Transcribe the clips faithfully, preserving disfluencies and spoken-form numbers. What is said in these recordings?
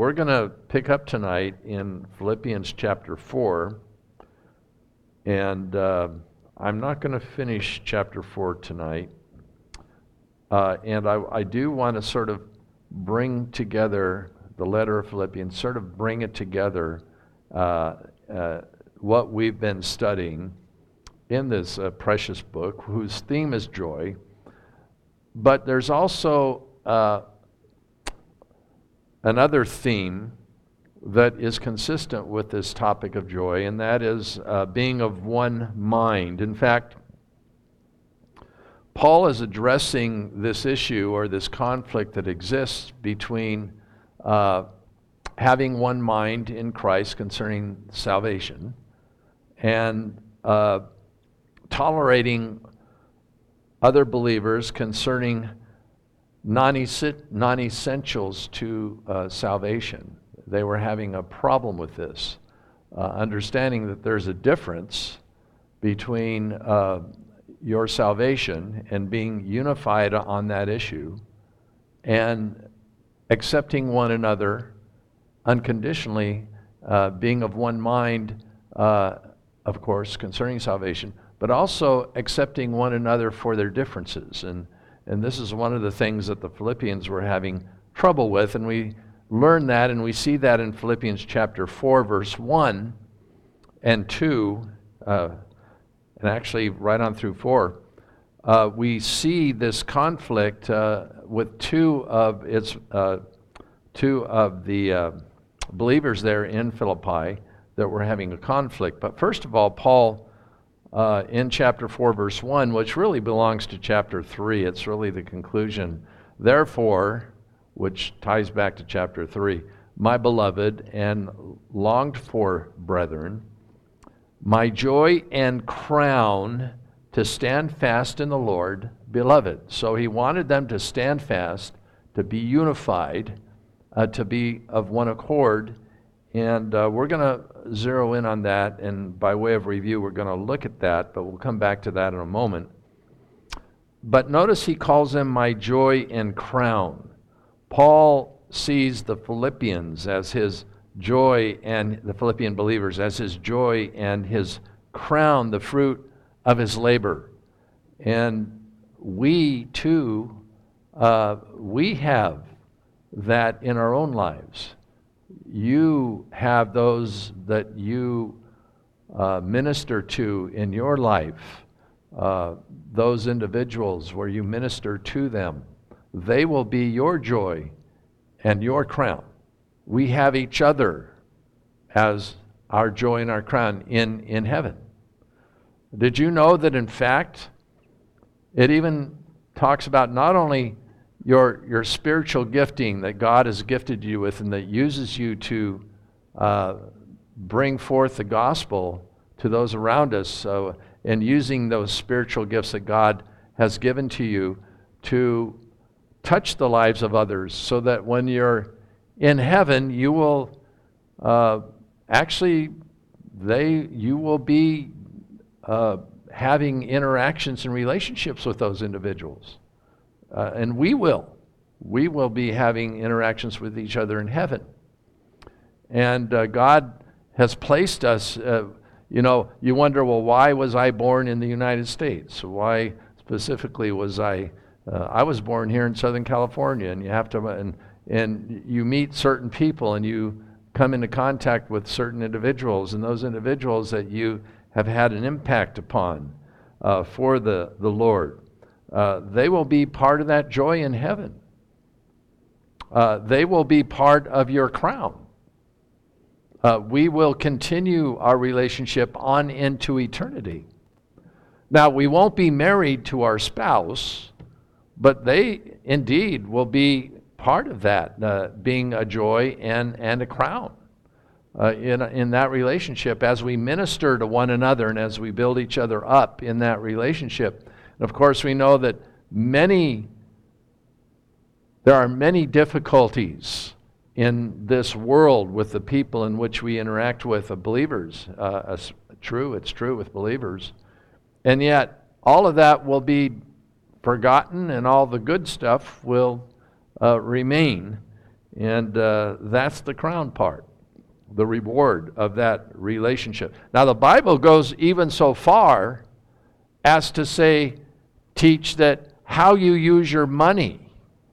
we're going to pick up tonight in Philippians chapter four, and uh, I'm not going to finish chapter four tonight. Uh, and I, I do want to sort of bring together the letter of Philippians, sort of bring it together, uh, uh, what we've been studying in this uh, precious book, whose theme is joy. But there's also uh, another theme that is consistent with this topic of joy, and that is uh, being of one mind. In fact, Paul is addressing this issue or this conflict that exists between uh, having one mind in Christ concerning salvation and uh, tolerating other believers concerning non-essentials to uh, salvation. They were having a problem with this, uh, understanding that there's a difference between uh, your salvation and being unified on that issue and accepting one another unconditionally, uh, being of one mind, uh, of course, concerning salvation, but also accepting one another for their differences. And, and this is one of the things that the Philippians were having trouble with, and we learn that, and we see that in Philippians chapter four, verse one and two, uh, and actually right on through four, uh, we see this conflict uh, with two of its uh, two of the uh, believers there in Philippi that were having a conflict. But first of all, Paul, uh, in chapter four, verse one, which really belongs to chapter three, it's really the conclusion. Therefore, which ties back to chapter three, my beloved and longed for brethren, my joy and crown, to stand fast in the Lord, beloved. So he wanted them to stand fast, to be unified, uh, to be of one accord. And uh, we're going to zero in on that. And by way of review, we're going to look at that, but we'll come back to that in a moment. But notice he calls them my joy and crown. Paul sees the Philippians as his joy, and the Philippian believers as his joy and his crown, the fruit of his labor. And we too, uh, we have that in our own lives. You have those that you uh, minister to in your life, uh, those individuals where you minister to them. They will be your joy and your crown. We have each other as our joy and our crown in, in heaven. Did you know that in fact, it even talks about not only your, your spiritual gifting that God has gifted you with and that uses you to uh, bring forth the gospel to those around us, so, and using those spiritual gifts that God has given to you to touch the lives of others, so that when you're in heaven, you will uh, actually, they you will be uh, having interactions and relationships with those individuals. Uh, and we will. We will be having interactions with each other in heaven. And uh, God has placed us, uh, you know, you wonder, well, why was I born in the United States? Why specifically was I, uh, I was born here in Southern California, and you have to, and, and you meet certain people and you come into contact with certain individuals, and those individuals that you have had an impact upon uh, for the, the Lord. Uh, they will be part of that joy in heaven. Uh, they will be part of your crown. Uh, we will continue our relationship on into eternity. Now, we won't be married to our spouse, but they indeed will be part of that, uh, being a joy and, and a crown uh, in, in that relationship as we minister to one another and as we build each other up in that relationship. And of course, we know that many, there are many difficulties in this world with the people in which we interact with, uh, believers. Uh, true, it's true with believers. And yet, all of that will be forgotten and all the good stuff will uh, remain. And uh, that's the crown part, the reward of that relationship. Now, the Bible goes even so far as to say, teach that how you use your money,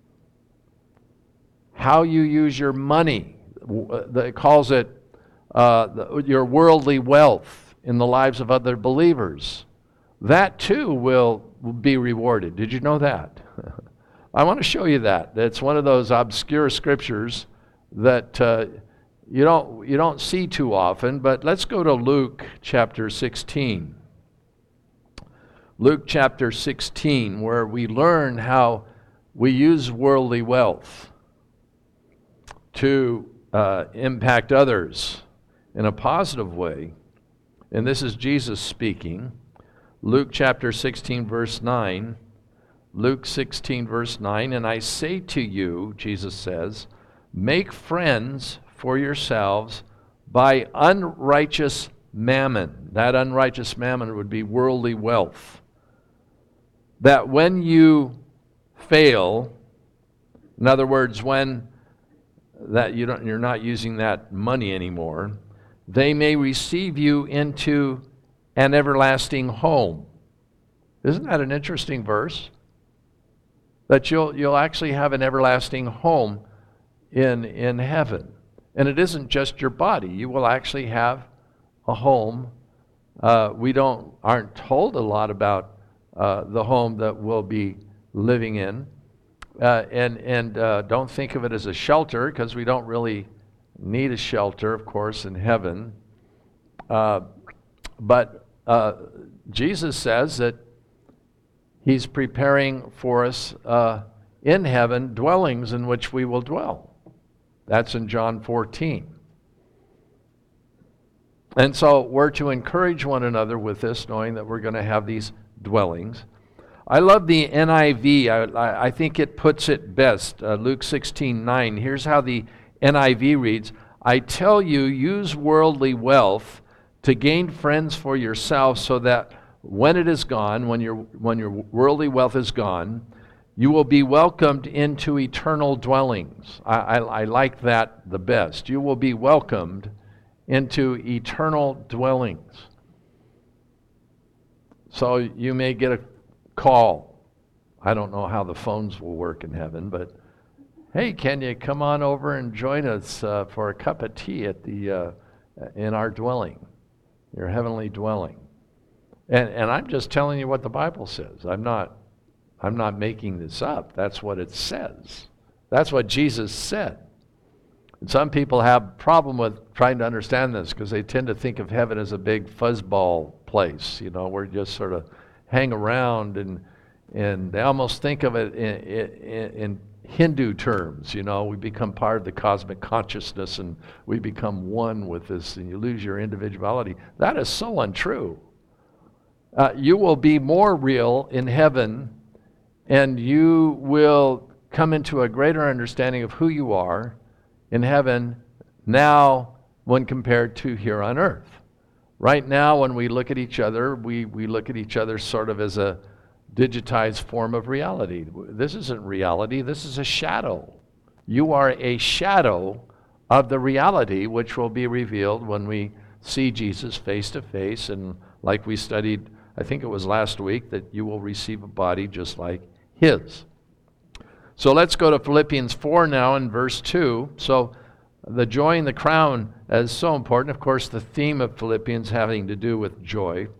how you use your money, it calls it uh, the, your worldly wealth in the lives of other believers. That too will be rewarded. Did you know that? I want to show you that. It's one of those obscure scriptures that uh, you don't you don't see too often. But let's go to Luke chapter sixteen. Luke chapter sixteen, where we learn how we use worldly wealth to uh, impact others in a positive way. And this is Jesus speaking. Luke chapter sixteen, verse nine. Luke sixteen, verse nine, and I say to you, Jesus says, make friends for yourselves by unrighteous mammon. That unrighteous mammon would be worldly wealth. That when you fail, in other words, when that you don't, you're not using that money anymore, they may receive you into an everlasting home. Isn't that an interesting verse? That you'll you'll actually have an everlasting home in in heaven. And it isn't just your body. You will actually have a home. Uh, we don't aren't told a lot about uh, the home that we'll be living in. Uh, and and uh, don't think of it as a shelter, because we don't really need a shelter, of course, in heaven. Uh, but uh, Jesus says that He's preparing for us uh, in heaven dwellings in which we will dwell. That's in John fourteen. And so we're to encourage one another with this, knowing that we're going to have these dwellings. I love the N I V. I, I think it puts it best. Uh, Luke sixteen nine. Here's how the N I V reads. I tell you, use worldly wealth to gain friends for yourself, so that when it is gone, when your when your worldly wealth is gone, you will be welcomed into eternal dwellings. I, I, I like that the best. You will be welcomed into eternal dwellings. So you may get a call. I don't know how the phones will work in heaven, but hey, can you come on over and join us uh, for a cup of tea at the uh, in our dwelling, your heavenly dwelling? And and I'm just telling you what the Bible says. I'm not I'm not making this up. That's what it says. That's what Jesus said. And some people have a problem with trying to understand this, because they tend to think of heaven as a big fuzzball place. You know, where you just sort of hang around, and and they almost think of it in, in, in Hindu terms. You know, we become part of the cosmic consciousness, and we become one with this, and you lose your individuality. That is so untrue. Uh, you will be more real in heaven, and you will come into a greater understanding of who you are in heaven now when compared to here on earth. Right now, when we look at each other, we, we look at each other sort of as a digitized form of reality. This isn't reality, this is a shadow. You are a shadow of the reality which will be revealed when we see Jesus face to face, and like we studied, I think it was last week, that you will receive a body just like His. So let's go to Philippians four now in verse two. So the joy and the crown is so important. Of course, the theme of Philippians having to do with joy.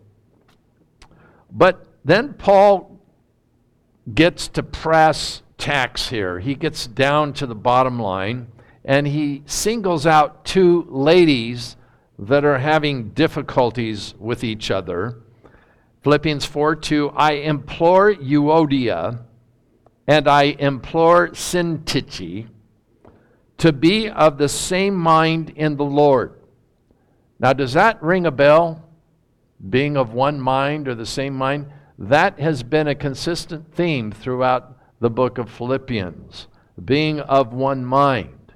But then Paul gets to brass tacks here. He gets down to the bottom line, and he singles out two ladies that are having difficulties with each other. Philippians four two, I implore Euodia and I implore Syntyche to be of the same mind in the Lord. Now, does that ring a bell? Being of one mind or the same mind? That has been a consistent theme throughout the book of Philippians, being of one mind.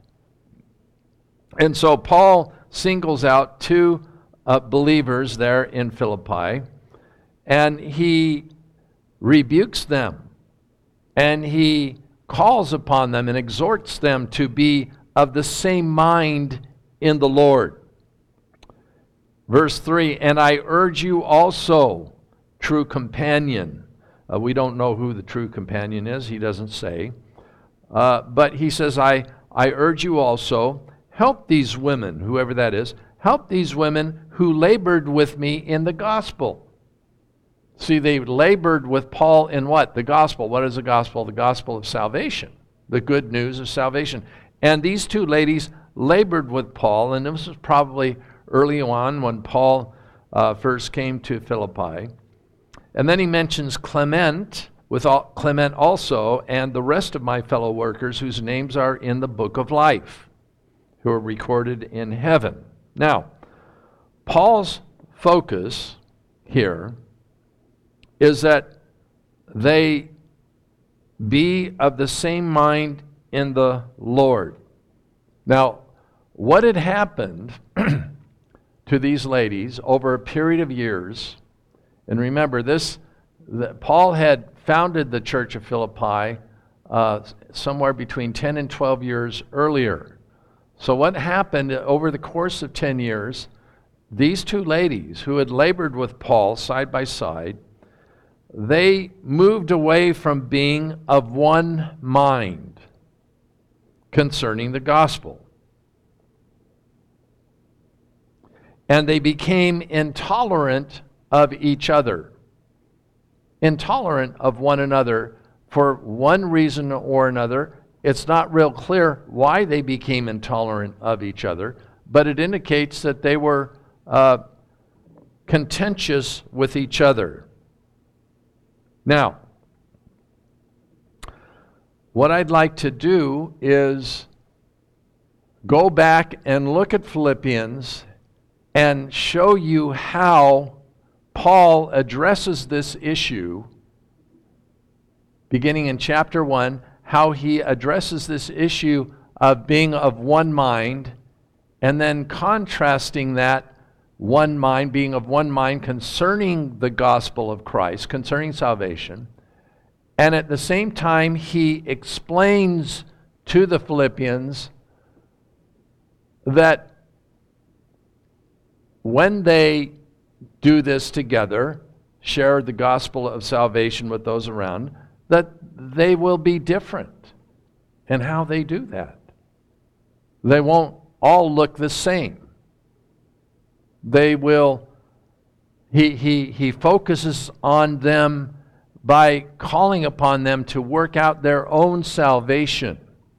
And so Paul singles out two uh, believers there in Philippi, and he rebukes them, and he calls upon them and exhorts them to be of the same mind in the Lord. Verse three, and I urge you also, true companion. Uh, we don't know who the true companion is. He doesn't say. Uh, but he says, I, I urge you also, help these women, whoever that is, help these women who labored with me in the gospel. See, they labored with Paul in what? The gospel. What is the gospel? The gospel of salvation. The good news of salvation. And these two ladies labored with Paul, and this was probably early on when Paul uh, first came to Philippi. And then he mentions Clement, with all, Clement also, and the rest of my fellow workers whose names are in the book of life, who are recorded in heaven. Now, Paul's focus here is that they be of the same mind in the Lord. Now, what had happened to these ladies over a period of years, and remember this, that Paul had founded the church of Philippi uh, somewhere between ten and twelve years earlier. So what happened over the course of ten years, these two ladies who had labored with Paul side by side, they moved away from being of one mind concerning the gospel. And they became intolerant of each other. Intolerant of one another for one reason or another. It's not real clear why they became intolerant of each other, but it indicates that they were uh, contentious with each other. Now, what I'd like to do is go back and look at Philippians and show you how Paul addresses this issue, beginning in chapter one, how he addresses this issue of being of one mind, and then contrasting that one mind, being of one mind concerning the gospel of Christ, concerning salvation. And at the same time, he explains to the Philippians that when they do this together, share the gospel of salvation with those around, that they will be different in how they do that. They won't all look the same. They will, he, he, he focuses on them by calling upon them to work out their own salvation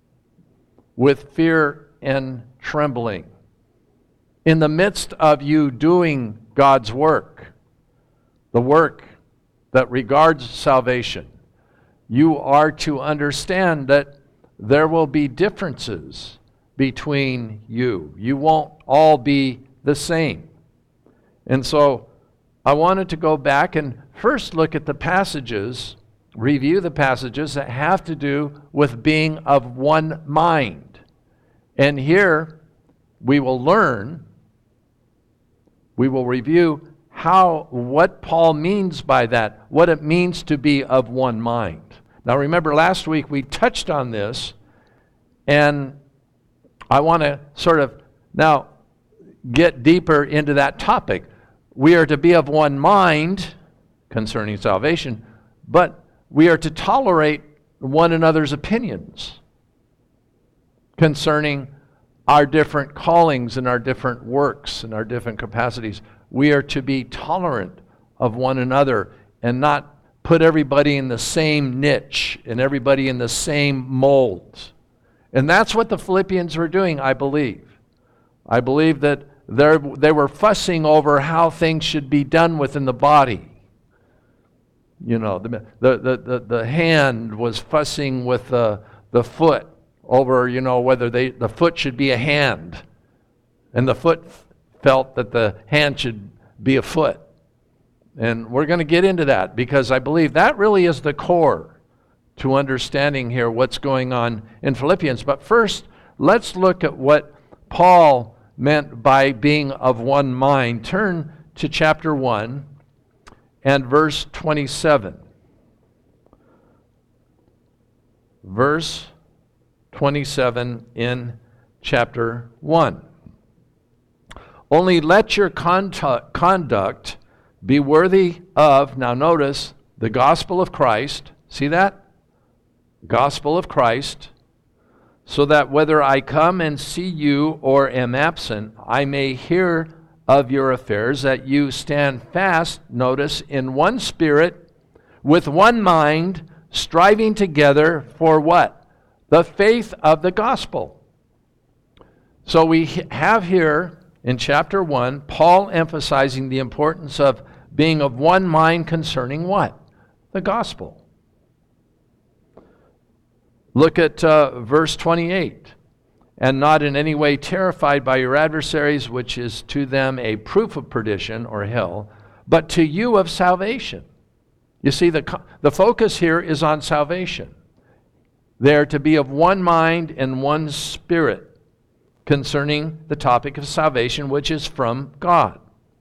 with fear and trembling. In the midst of you doing God's work, the work that regards salvation, you are to understand that there will be differences between you. You won't all be the same. And so I wanted to go back and first look at the passages, review the passages that have to do with being of one mind. And here we will learn, we will review how, what Paul means by that, what it means to be of one mind. Now remember, last week we touched on this, and I want to sort of now get deeper into that topic. We are to be of one mind concerning salvation, but we are to tolerate one another's opinions concerning our different callings and our different works and our different capacities. We are to be tolerant of one another and not put everybody in the same niche and everybody in the same mold. And that's what the Philippians were doing, I believe. I believe that they were fussing over how things should be done within the body. You know, the, the, the, the hand was fussing with the, the foot over, you know, whether they, the foot should be a hand. And the foot felt that the hand should be a foot. And we're going to get into that because I believe that really is the core to understanding here what's going on in Philippians. But first, let's look at what Paul meant by being of one mind. Turn to chapter one and verse twenty-seven. verse twenty-seven in chapter one. Only let your conduct be worthy of, now notice, the gospel of Christ. See that? Gospel of Christ. So that whether I come and see you or am absent, I may hear of your affairs, that you stand fast, notice, in one spirit, with one mind, striving together for what? The faith of the gospel. So we have here in chapter one, Paul emphasizing the importance of being of one mind concerning what? The gospel. Look at uh, verse twenty-eight. And not in any way terrified by your adversaries, which is to them a proof of perdition or hell, but to you of salvation. You see, the, the focus here is on salvation. They are to be of one mind and one spirit concerning the topic of salvation, which is from God.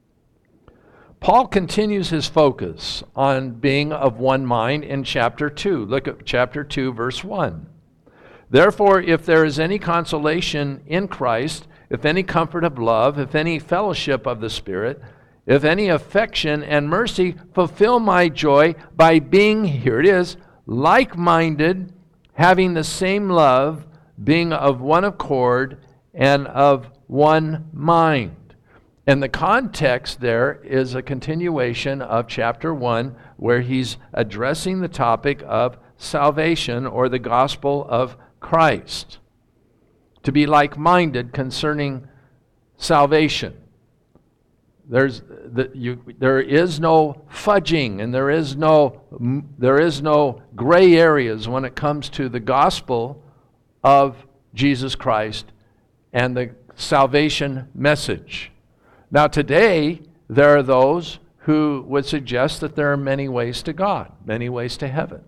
Paul continues his focus on being of one mind in chapter two. Look at chapter two, verse one. Therefore, if there is any consolation in Christ, if any comfort of love, if any fellowship of the Spirit, if any affection and mercy, fulfill my joy by being, here it is, like-minded, having the same love, being of one accord and of one mind. And the context there is a continuation of chapter one, where he's addressing the topic of salvation or the gospel of Christ. To be like-minded concerning salvation. There's the, you, there is no fudging and there is no there is no gray areas when it comes to the gospel of Jesus Christ and the salvation message. Now today there are those who would suggest that there are many ways to God, many ways to heaven.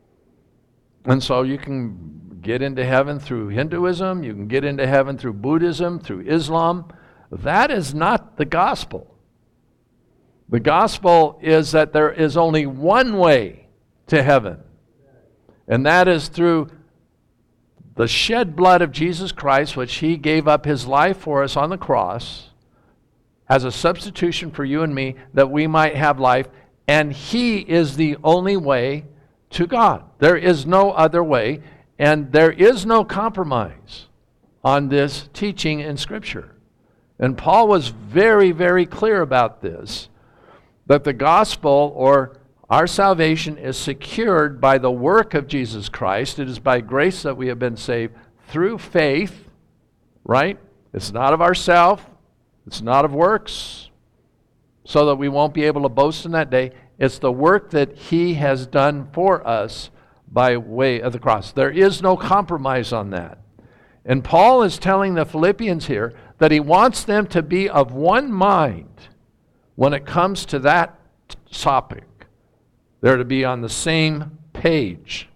And so you can get into heaven through Hinduism, you can get into heaven through Buddhism, through Islam. That is not the gospel. The gospel is that there is only one way to heaven, and that is through the shed blood of Jesus Christ, which he gave up his life for us on the cross as a substitution for you and me, that we might have life, and he is the only way to God. There is no other way, and there is no compromise on this teaching in Scripture. And Paul was very, very clear about this, that the gospel or our salvation is secured by the work of Jesus Christ. It is by grace that we have been saved through faith, right? It's not of ourselves. It's not of works, so that we won't be able to boast in that day. It's the work that he has done for us by way of the cross. There is no compromise on that. And Paul is telling the Philippians here that he wants them to be of one mind when it comes to that topic. They're to be on the same page.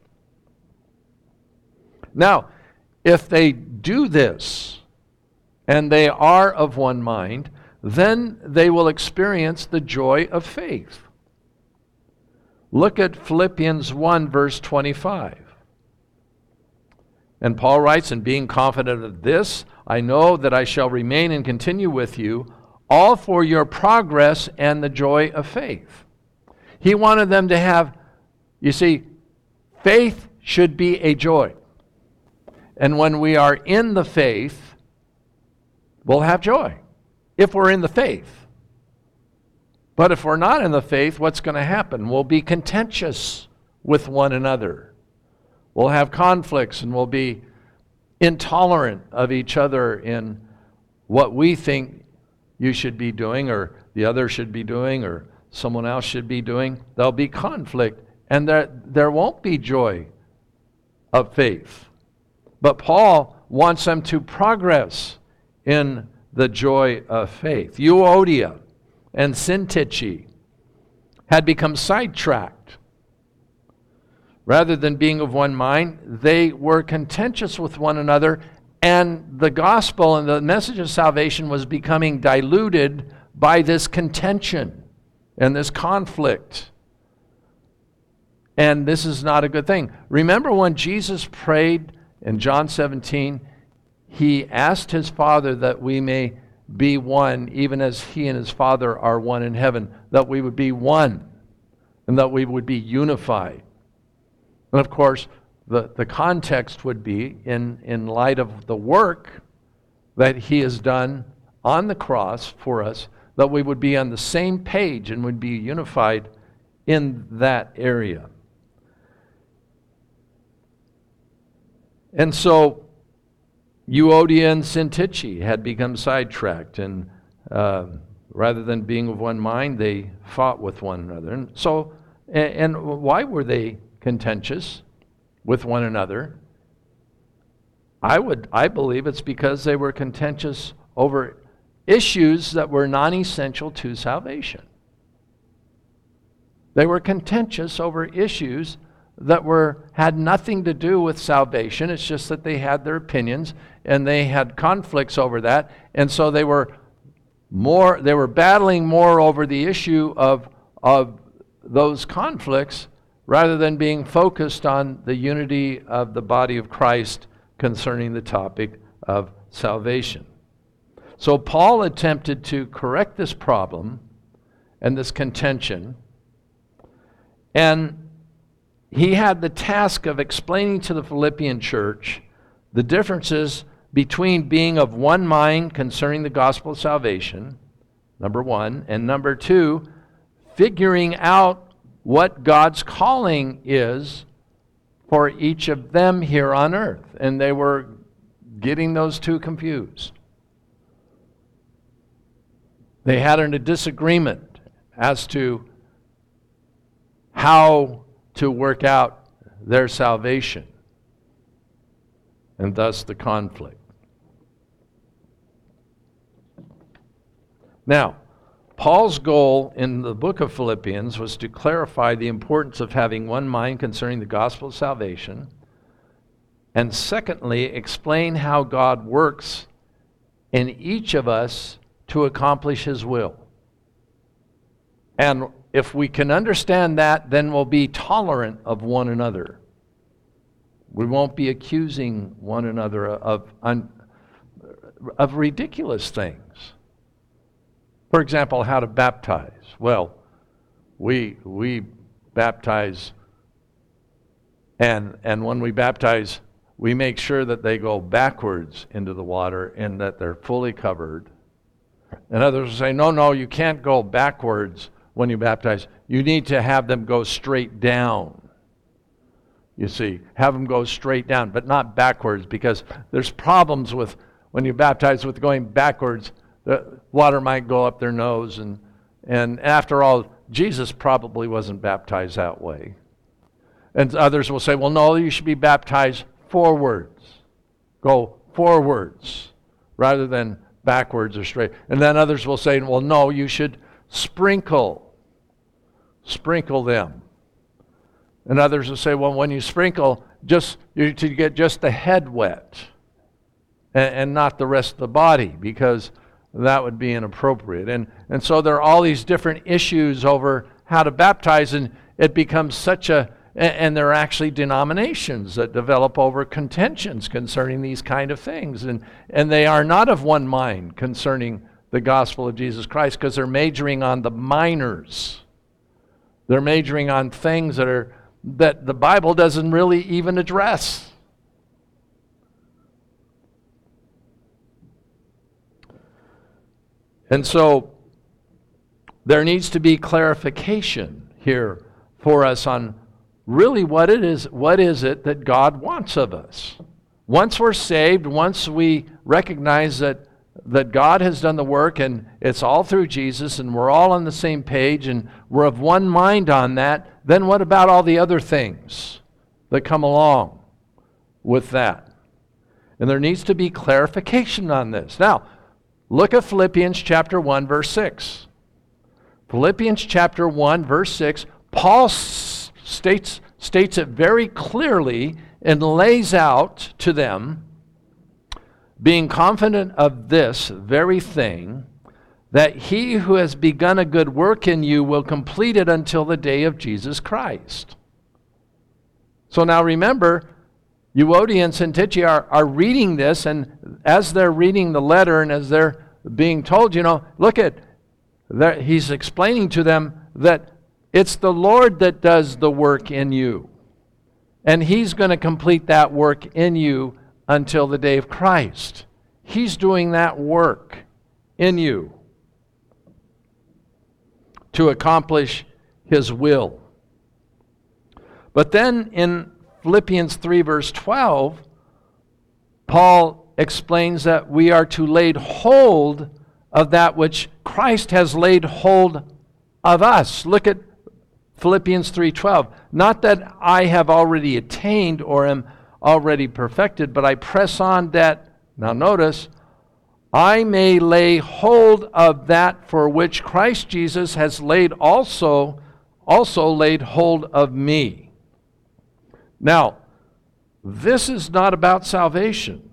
Now, if they do this, and they are of one mind, then they will experience the joy of faith. Look at Philippians one, verse twenty-five. And Paul writes, and being confident of this, I know that I shall remain and continue with you, all for your progress and the joy of faith. He wanted them to have, you see, faith should be a joy. And when we are in the faith, we'll have joy, if we're in the faith. But if we're not in the faith, what's going to happen? We'll be contentious with one another. We'll have conflicts and we'll be intolerant of each other in what we think you should be doing or the other should be doing or someone else should be doing. There'll be conflict and there, there won't be joy of faith. But Paul wants them to progress in the joy of faith. Euodia and Syntyche had become sidetracked. Rather than being of one mind, they were contentious with one another, and the gospel and the message of salvation was becoming diluted by this contention and this conflict. And this is not a good thing. Remember when Jesus prayed in John seventeen, he asked his Father that we may be one, even as he and his Father are one in heaven, that we would be one, and that we would be unified. And of course, the, the context would be in, in light of the work that he has done on the cross for us, that we would be on the same page and would be unified in that area. And so Euodia and Syntyche had become sidetracked, and uh, rather than being of one mind, they fought with one another. And so, and, and why were they contentious with one another? I would, I believe it's because they were contentious over issues that were non-essential to salvation. They were contentious over issues that were had nothing to do with salvation. It's just that they had their opinions and they had conflicts over that, and so they were more they were battling more over the issue of of those conflicts rather than being focused on the unity of the body of Christ concerning the topic of salvation. So Paul attempted to correct this problem and this contention, and he had the task of explaining to the Philippian church the differences between being of one mind concerning the gospel of salvation, number one, and number two, figuring out what God's calling is for each of them here on earth. And they were getting those two confused. They had a disagreement as to how to work out their salvation, and thus the conflict. Now, Paul's goal in the book of Philippians was to clarify the importance of having one mind concerning the gospel of salvation, and secondly, explain how God works in each of us to accomplish his will. And if we can understand that, then we'll be tolerant of one another. We won't be accusing one another of, of, of ridiculous things. For example, how to baptize. Well, we we baptize, and and when we baptize, we make sure that they go backwards into the water and that they're fully covered. And others will say, no, no, you can't go backwards when you baptize. You need to have them go straight down. You see, have them go straight down, but not backwards, because there's problems with when you baptize with going backwards. The water might go up their nose, and and after all, Jesus probably wasn't baptized that way. And others will say, well, no, you should be baptized forwards. Go forwards rather than backwards or straight. And then others will say, well, no, you should sprinkle. Sprinkle them. And others will say, well, when you sprinkle, just you to get just the head wet and, and not the rest of the body, because that would be inappropriate. And and so there are all these different issues over how to baptize, and it becomes such a, and there are actually denominations that develop over contentions concerning these kind of things. And, and they are not of one mind concerning the gospel of Jesus Christ, because they're majoring on the minors. They're majoring on things that are that the Bible doesn't really even address. And so there needs to be clarification here for us on really what it is, what is it that God wants of us. Once we're saved, once we recognize that, that God has done the work and it's all through Jesus and we're all on the same page and we're of one mind on that, then what about all the other things that come along with that? And there needs to be clarification on this. Now, look at Philippians chapter one, verse six. Philippians chapter one, verse six, Paul s- states, states it very clearly and lays out to them, being confident of this very thing, that he who has begun a good work in you will complete it until the day of Jesus Christ. So now remember, Euodia and Syntyche are, are reading this, and as they're reading the letter and as they're being told, you know, look at, he's explaining to them that it's the Lord that does the work in you. And he's going to complete that work in you until the day of Christ. He's doing that work in you to accomplish his will. But then in Philippians three verse twelve, Paul explains that we are to lay hold of that which Christ has laid hold of us. Look at Philippians three twelve. Not that I have already attained or am already perfected, but I press on that, now notice, I may lay hold of that for which Christ Jesus has laid also, also laid hold of me. Now, this is not about salvation.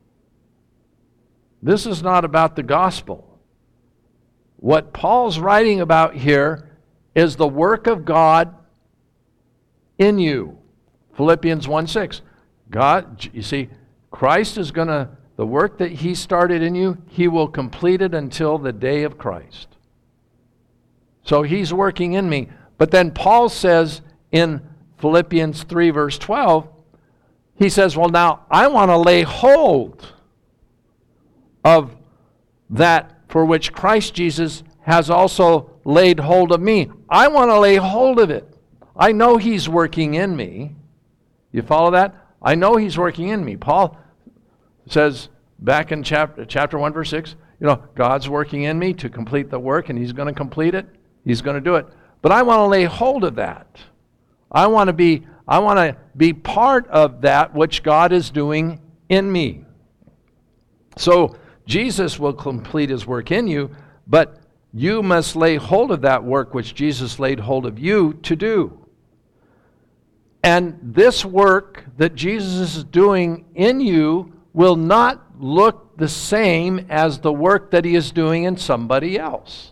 This is not about the gospel. What Paul's writing about here is the work of God in you. Philippians one six. God, you see, Christ is going to, the work that he started in you, he will complete it until the day of Christ. So he's working in me. But then Paul says in Philippians three verse twelve, he says, well, now I want to lay hold of that for which Christ Jesus has also laid hold of me. I want to lay hold of it. I know he's working in me. You follow that? I know he's working in me. Paul says back in chapter, chapter one, verse six, you know, God's working in me to complete the work, and he's going to complete it. He's going to do it. But I want to lay hold of that. I want to be, I want to be part of that which God is doing in me. So Jesus will complete his work in you, but you must lay hold of that work which Jesus laid hold of you to do. And this work that Jesus is doing in you will not look the same as the work that he is doing in somebody else.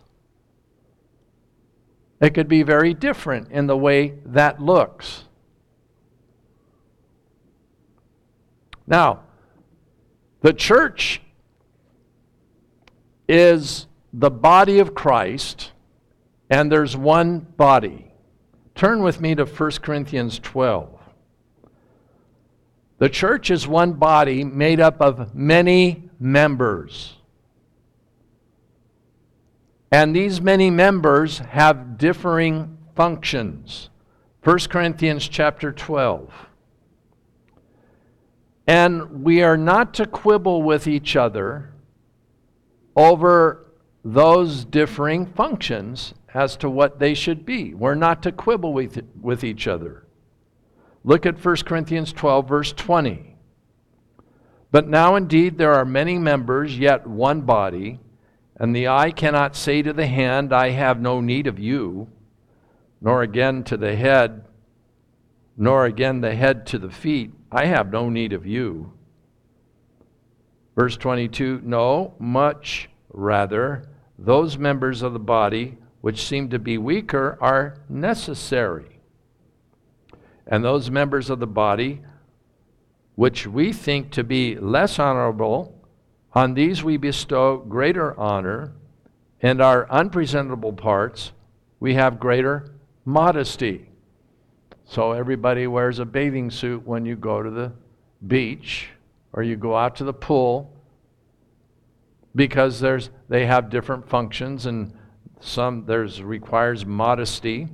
It could be very different in the way that looks. Now, the church is the body of Christ, and there's one body. Turn with me to First Corinthians twelve. The church is one body made up of many members. And these many members have differing functions. First Corinthians chapter twelve. And we are not to quibble with each other over those differing functions as to what they should be. We're not to quibble with, with each other. Look at First Corinthians twelve, verse twenty. But now indeed there are many members, yet one body, and the eye cannot say to the hand, I have no need of you, nor again to the head, nor again the head to the feet, I have no need of you. Verse twenty-two, no, much rather, those members of the body which seem to be weaker are necessary. And those members of the body which we think to be less honorable, on these we bestow greater honor, and our unpresentable parts we have greater modesty. So everybody wears a bathing suit when you go to the beach or you go out to the pool, because there's they have different functions, and some there's requires modesty.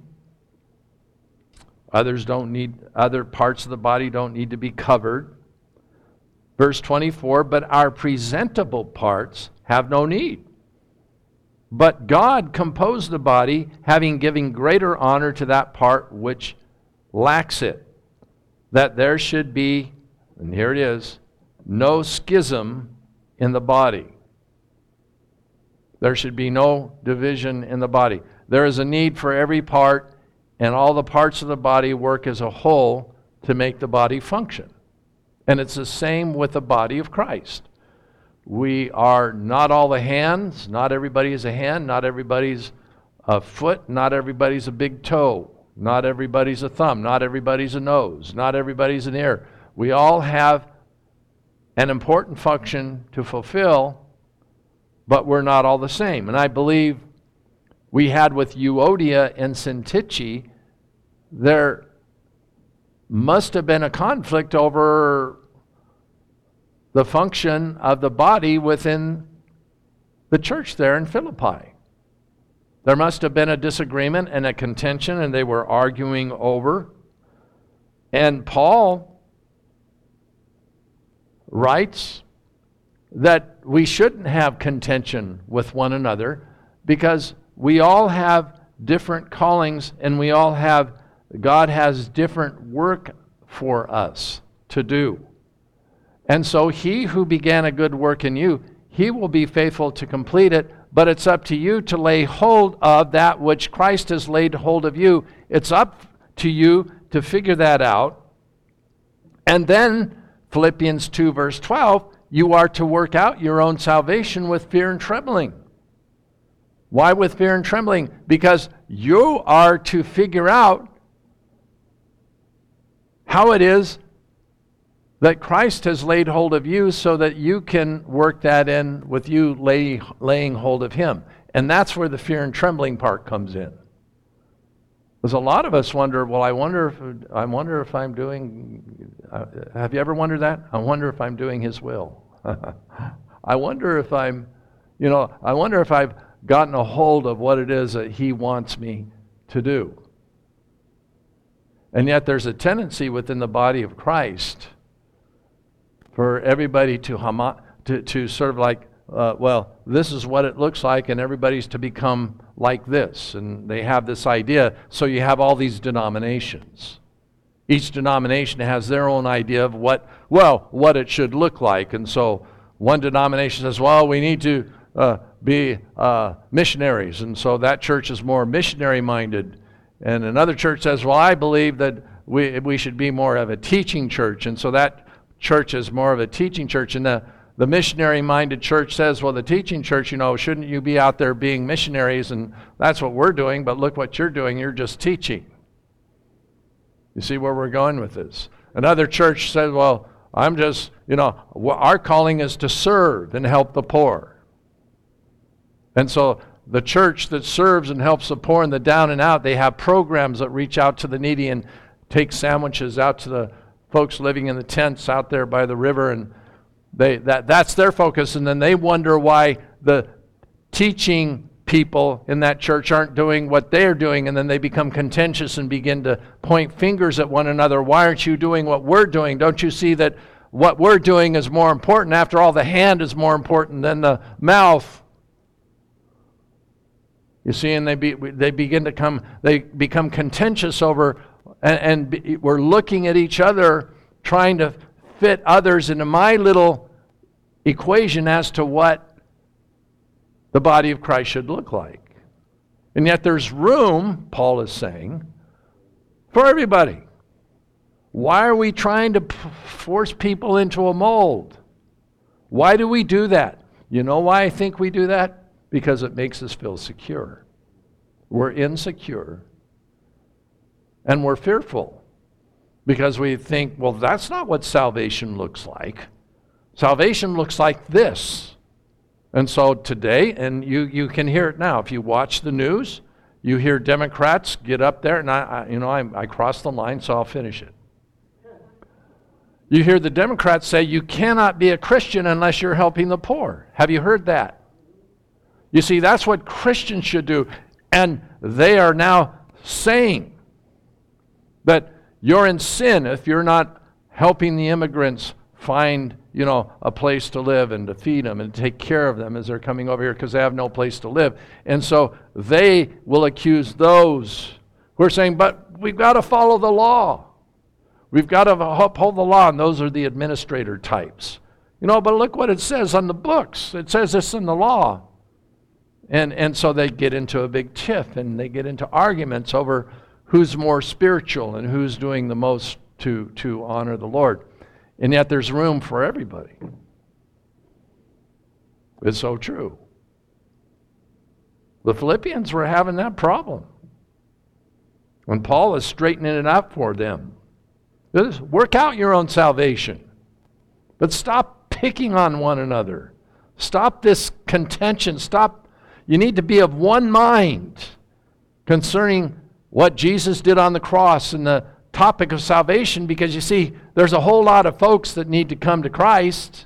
Others don't need, other parts of the body don't need to be covered. Verse twenty-four, but our presentable parts have no need. But God composed the body, having given greater honor to that part which lacks it, that there should be, and here it is, no schism in the body. There should be no division in the body. There is a need for every part, and all the parts of the body work as a whole to make the body function. And it's the same with the body of Christ. We are not all the hands. Not everybody is a hand. Not everybody's a foot. Not everybody's a big toe. Not everybody's a thumb. Not everybody's a nose. Not everybody's an ear. We all have an important function to fulfill, but we're not all the same. And I believe we had with Euodia and Syntyche, there must have been a conflict over the function of the body within the church there in Philippi. There must have been a disagreement and a contention, and they were arguing over. And Paul writes that we shouldn't have contention with one another because we all have different callings and we all have, God has different work for us to do. And so he who began a good work in you, he will be faithful to complete it, but it's up to you to lay hold of that which Christ has laid hold of you. It's up to you to figure that out. And then Philippians two verse twelve, you are to work out your own salvation with fear and trembling. Why with fear and trembling? Because you are to figure out how it is that Christ has laid hold of you so that you can work that in with you lay, laying hold of him. And that's where the fear and trembling part comes in. Because a lot of us wonder, well, I wonder if I wonder if I'm doing, uh, have you ever wondered that? I wonder if I'm doing his will. I wonder if I'm, you know, I wonder if I've gotten a hold of what it is that he wants me to do. And yet there's a tendency within the body of Christ for everybody to, homo- to, to sort of like, uh, well, this is what it looks like, and everybody's to become like this. And they have this idea, so you have all these denominations. Each denomination has their own idea of what, well, what it should look like. And so one denomination says, well, we need to uh, be uh, missionaries. And so that church is more missionary-minded. And another church says, well, I believe that we, we should be more of a teaching church. And so that church is more of a teaching church, and the, the missionary-minded church says, well, the teaching church, you know, shouldn't you be out there being missionaries? And that's what we're doing, but look what you're doing. You're just teaching. You see where we're going with this? Another church says, well, I'm just, you know, our calling is to serve and help the poor. And so the church that serves and helps the poor and the down and out, they have programs that reach out to the needy and take sandwiches out to the folks living in the tents out there by the river, and they that that's their focus. And then they wonder why the teaching people in that church aren't doing what they're doing, and then they become contentious and begin to point fingers at one another. Why aren't you doing what we're doing? Don't you see that what we're doing is more important? After all, the hand is more important than the mouth. You see, and they be, they begin to come, they become contentious over. And, and we're looking at each other, trying to fit others into my little equation as to what the body of Christ should look like. And yet there's room, Paul is saying, for everybody. Why are we trying to p- force people into a mold? Why do we do that? You know why I think we do that? Because it makes us feel secure. We're insecure. And we're fearful because we think, well, that's not what salvation looks like. Salvation looks like this. And so today, and you, you can hear it now, if you watch the news, you hear Democrats get up there, and I, I you know, I, I crossed the line, so I'll finish it. You hear the Democrats say, you cannot be a Christian unless you're helping the poor. Have you heard that? You see, that's what Christians should do. And they are now saying that you're in sin if you're not helping the immigrants find, you know, a place to live and to feed them and take care of them as they're coming over here because they have no place to live. And so they will accuse those who are saying, but we've got to follow the law. We've got to uphold the law, and those are the administrator types. You know, but look what it says on the books. It says this in the law. And, and so they get into a big tiff, and they get into arguments over who's more spiritual and who's doing the most to, to honor the Lord. And yet there's room for everybody. It's so true. The Philippians were having that problem. And Paul is straightening it out for them. Just work out your own salvation. But stop picking on one another. Stop this contention. Stop. You need to be of one mind concerning what Jesus did on the cross and the topic of salvation, because you see, there's a whole lot of folks that need to come to Christ.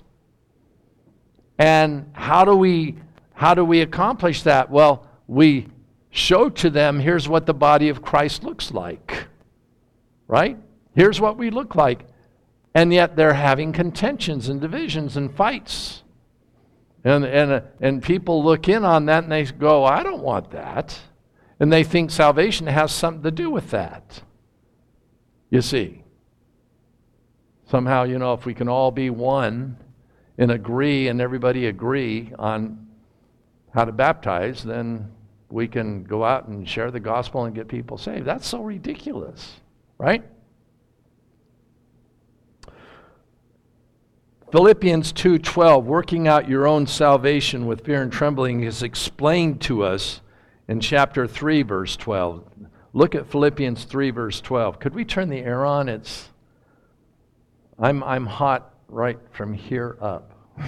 And how do we how do we accomplish that? Well, we show to them, here's what the body of Christ looks like. Right? Here's what we look like. And yet they're having contentions and divisions and fights. And, and, and people look in on that and they go, I don't want that. And they think salvation has something to do with that. You see. Somehow, you know, if we can all be one and agree and everybody agree on how to baptize, then we can go out and share the gospel and get people saved. That's so ridiculous, right? Philippians two twelve, working out your own salvation with fear and trembling, is explained to us in chapter three, verse twelve. Look at Philippians three, verse twelve. Could we turn the air on? It's I'm I'm hot right from here up.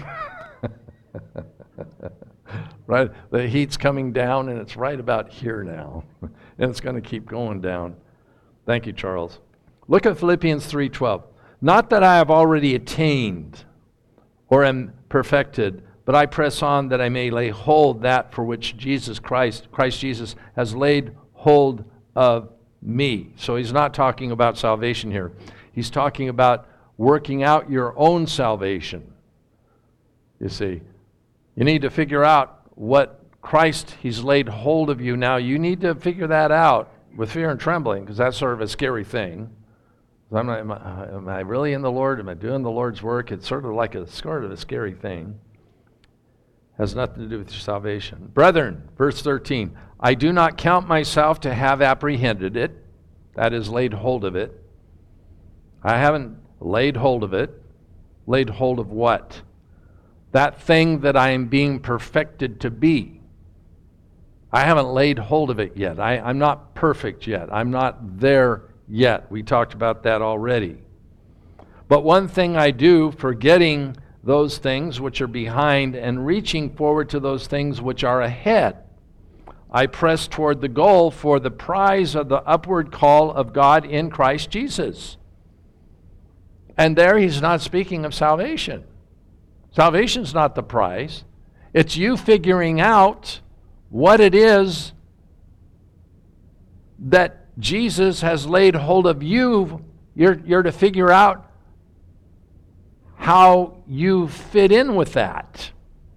Right, the heat's coming down, and it's right about here now, and it's going to keep going down. Thank you, Charles. Look at Philippians three twelve. Not that I have already attained or am perfected, but I press on that I may lay hold that for which Jesus Christ, Christ Jesus, has laid hold of me. So he's not talking about salvation here. He's talking about working out your own salvation. You see, you need to figure out what Christ, he's laid hold of you. Now, you need to figure that out with fear and trembling, because that's sort of a scary thing. I'm not, am, I, am I really in the Lord? Am I doing the Lord's work? It's sort of like a sort of a scary thing. Has nothing to do with your salvation. Brethren, verse thirteen, I do not count myself to have apprehended it, that is, laid hold of it. I haven't laid hold of it. Laid hold of what? That thing that I am being perfected to be. I haven't laid hold of it yet. I, I'm not perfect yet. I'm not there yet. We talked about that already. But one thing I do, forgetting those things which are behind and reaching forward to those things which are ahead, I press toward the goal for the prize of the upward call of God in Christ Jesus. And there he's not speaking of salvation. Salvation's not the prize. It's you figuring out what it is that Jesus has laid hold of you. You're, you're to figure out how you fit in with that.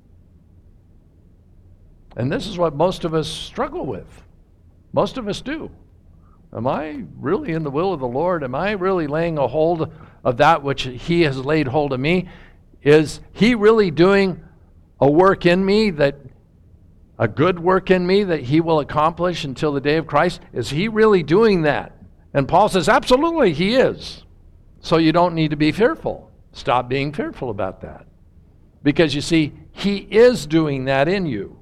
And this is what most of us struggle with. Most of us do. Am I really in the will of the Lord? Am I really laying a hold of that which he has laid hold of me? Is he really doing a work in me, that a good work in me that he will accomplish until the day of Christ? Is he really doing that? And Paul says, absolutely, he is. So you don't need to be fearful. Stop being fearful about that. Because you see, he is doing that in you.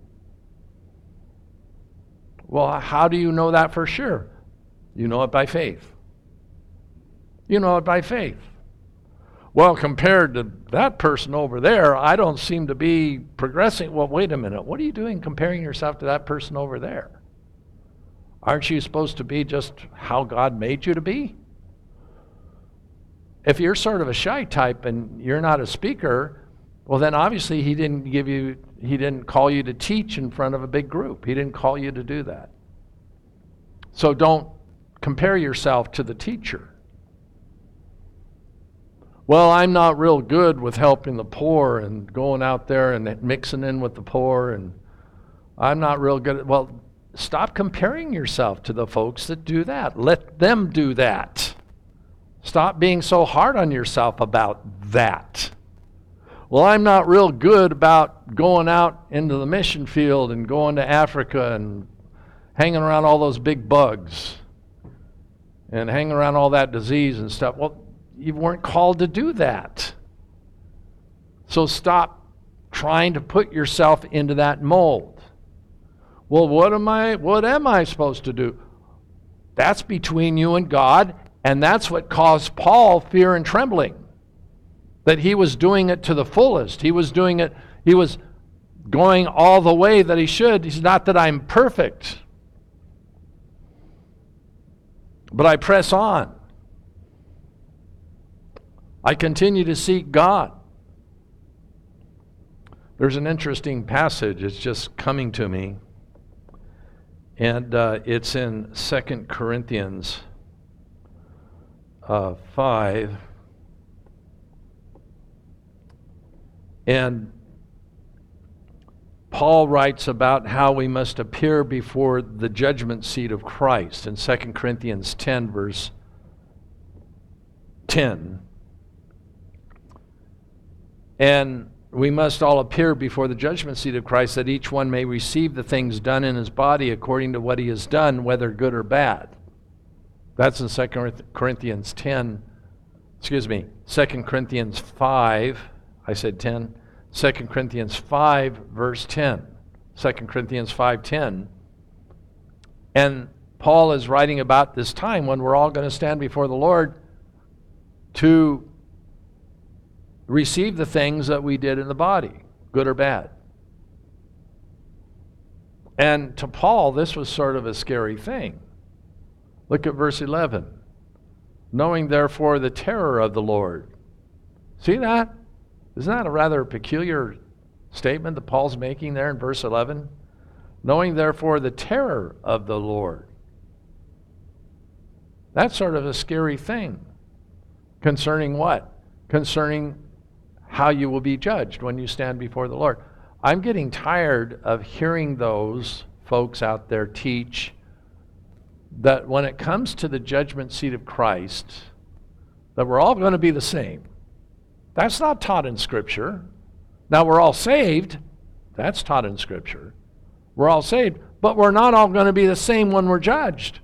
Well, how do you know that for sure? You know it by faith. You know it by faith. Well, compared to that person over there, I don't seem to be progressing. Well, wait a minute. What are you doing comparing yourself to that person over there? Aren't you supposed to be just how God made you to be? If you're sort of a shy type and you're not a speaker, well, then obviously he didn't give you, he didn't call you to teach in front of a big group. He didn't call you to do that. So don't compare yourself to the teacher. Well, I'm not real good with helping the poor and going out there and mixing in with the poor, and I'm not real good at, well, stop comparing yourself to the folks that do that. Let them do that. Stop being so hard on yourself about that. Well, I'm not real good about going out into the mission field and going to Africa and hanging around all those big bugs and hanging around all that disease and stuff. Well, you weren't called to do that. So stop trying to put yourself into that mold. Well, what am I what am I supposed to do? That's between you and God, and that's what caused Paul fear and trembling. That he was doing it to the fullest. He was doing it, he was going all the way that he should. It's not that I'm perfect, but I press on. I continue to seek God. There's an interesting passage. It's just coming to me. And uh, it's in Second Corinthians uh, five. And Paul writes about how we must appear before the judgment seat of Christ in Second Corinthians ten, verse ten. And we must all appear before the judgment seat of Christ, that each one may receive the things done in his body according to what he has done, whether good or bad. That's in Second Corinthians ten, excuse me, Second Corinthians five, I said ten, Second Corinthians five, verse ten. Second Corinthians five ten. And Paul is writing about this time when we're all going to stand before the Lord to receive the things that we did in the body, good or bad. And to Paul, this was sort of a scary thing. Look at verse eleven. Knowing therefore the terror of the Lord. See that? Isn't that a rather peculiar statement that Paul's making there in verse eleven? Knowing therefore the terror of the Lord. That's sort of a scary thing. Concerning what? Concerning how you will be judged when you stand before the Lord. I'm getting tired of hearing those folks out there teach that when it comes to the judgment seat of Christ, that we're all going to be the same. That's not taught in Scripture. Now, we're all saved. That's taught in Scripture. We're all saved, but we're not all going to be the same when we're judged.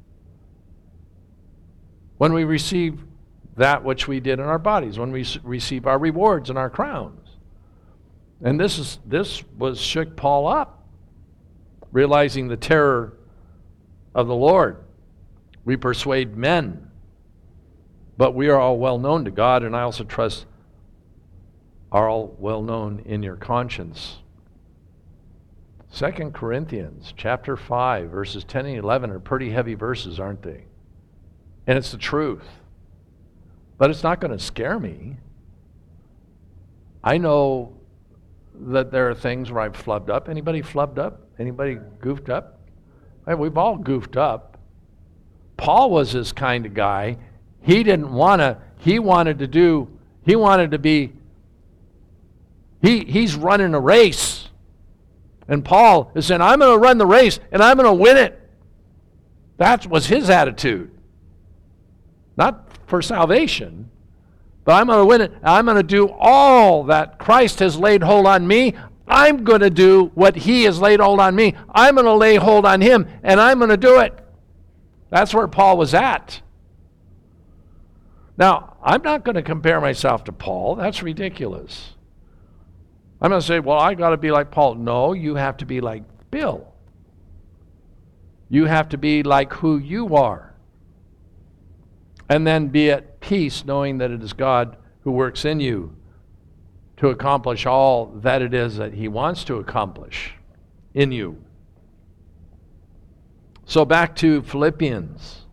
When we receive that which we did in our bodies, when we receive our rewards and our crowns. And this is this was shook Paul up, realizing the terror of the Lord. We persuade men, but we are all well known to God, and I also trust are all well known in your conscience. Second Corinthians chapter five, verses ten and eleven are pretty heavy verses, aren't they? And it's the truth. But it's not going to scare me. I know that there are things where I've flubbed up. Anybody flubbed up? Anybody goofed up? Hey, we've all goofed up. Paul was this kind of guy. He didn't want to, he wanted to do, he wanted to be, he he's running a race. And Paul is saying, I'm going to run the race and I'm going to win it. That was his attitude. Not for salvation, but I'm going to win it. I'm going to do all that Christ has laid hold on me. I'm going to do what he has laid hold on me. I'm going to lay hold on him, and I'm going to do it. That's where Paul was at. Now, I'm not going to compare myself to Paul. That's ridiculous. I'm going to say, well, I got to be like Paul. No, you have to be like Bill. You have to be like who you are. And then be at peace, knowing that it is God who works in you to accomplish all that it is that he wants to accomplish in you. So back to Philippians.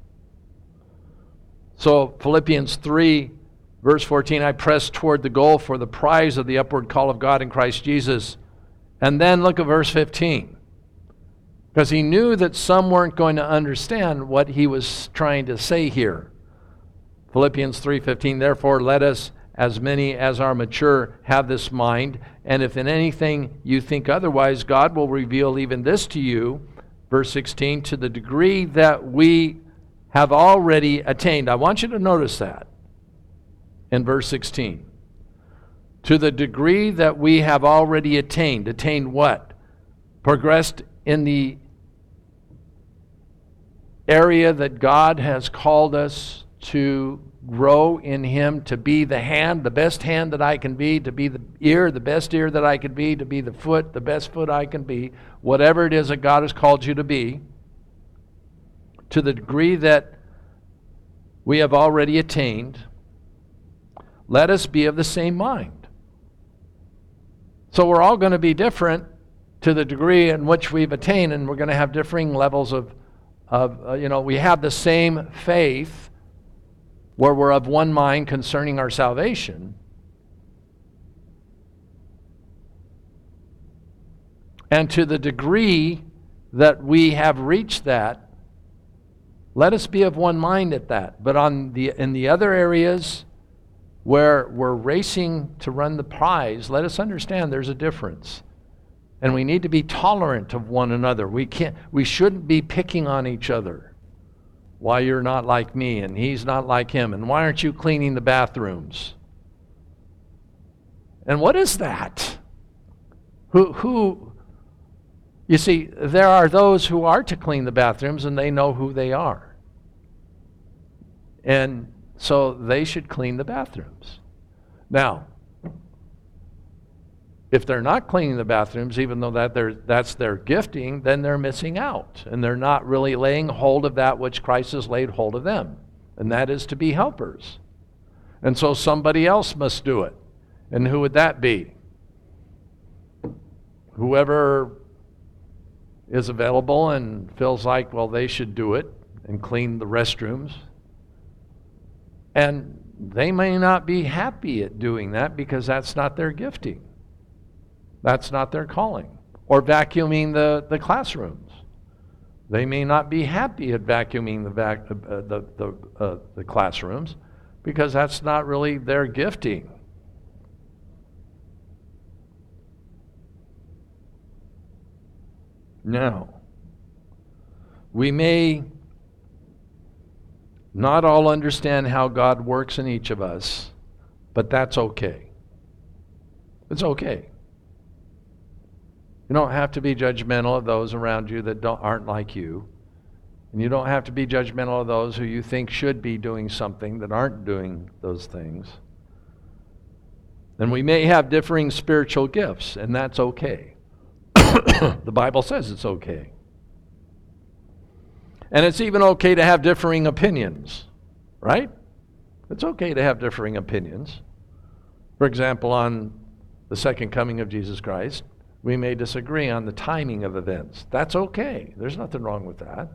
So Philippians three, verse fourteen, I press toward the goal for the prize of the upward call of God in Christ Jesus. And then look at verse fifteen. Because he knew that some weren't going to understand what he was trying to say here. Philippians three fifteen, therefore let us, as many as are mature, have this mind, and if in anything you think otherwise, God will reveal even this to you. Verse sixteen, to the degree that we have already attained. I want you to notice that in verse sixteen. To the degree that we have already attained. Attained what? Progressed in the area that God has called us to grow in him, to be the hand, the best hand that I can be, to be the ear, the best ear that I can be, to be the foot, the best foot I can be, whatever it is that God has called you to be. to the degree that we have already attained, let us be of the same mind. So we're all going to be different to the degree in which we've attained, and we're going to have differing levels of, of uh, you know, we have the same faith where we're of one mind concerning our salvation. And to the degree that we have reached that, let us be of one mind at that. But on the in the other areas where we're racing to run the prize, let us understand there's a difference. And we need to be tolerant of one another. We can't we shouldn't be picking on each other. Why you're not like me and he's not like him, and why aren't you cleaning the bathrooms? And what is that? Who who You see, there are those who are to clean the bathrooms and they know who they are. And so they should clean the bathrooms. Now, if they're not cleaning the bathrooms, even though that they're, that's their gifting, then they're missing out. And they're not really laying hold of that which Christ has laid hold of them. And that is to be helpers. And so somebody else must do it. And who would that be? Whoever is available and feels like, well, they should do it and clean the restrooms. And they may not be happy at doing that because that's not their gifting. That's not their calling. Or vacuuming the, the classrooms. They may not be happy at vacuuming the, vac, uh, the, the, uh, the classrooms because that's not really their gifting. Now, we may not all understand how God works in each of us, but that's okay. It's okay. You don't have to be judgmental of those around you that don't, aren't like you. And you don't have to be judgmental of those who you think should be doing something that aren't doing those things. And we may have differing spiritual gifts, and that's okay. The Bible says it's okay. And it's even okay to have differing opinions, right? It's okay to have differing opinions. For example, on the second coming of Jesus Christ, we may disagree on the timing of events. That's okay. There's nothing wrong with that.